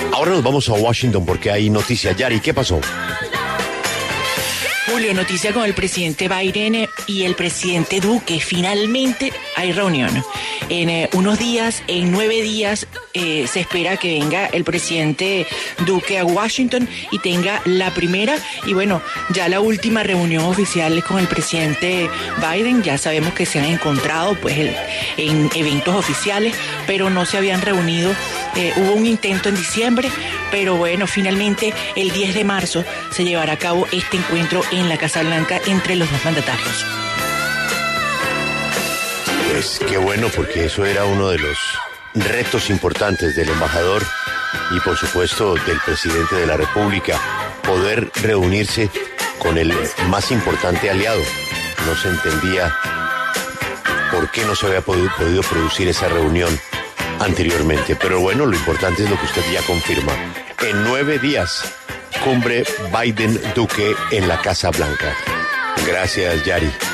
Ahora nos vamos a Washington porque hay noticias. Yari, ¿qué pasó? Julio, noticia con el presidente Biden y el presidente Duque. Finalmente hay reunión. En unos días, en 9 días, se espera que venga el presidente Duque a Washington y tenga la primera y bueno, ya la última reunión oficial con el presidente Biden. Ya sabemos que se han encontrado pues en eventos oficiales, pero no se habían reunido. Hubo un intento en diciembre, pero bueno, finalmente el 10 de marzo se llevará a cabo este encuentro en la Casa Blanca entre los dos mandatarios. Pues qué bueno, porque eso era uno de los retos importantes del embajador y por supuesto del presidente de la República, poder reunirse con el más importante aliado. No se entendía por qué no se había podido producir esa reunión anteriormente, pero bueno, lo importante es lo que usted ya confirma. En 9 días, cumbre Biden-Duque en la Casa Blanca. Gracias, Yari.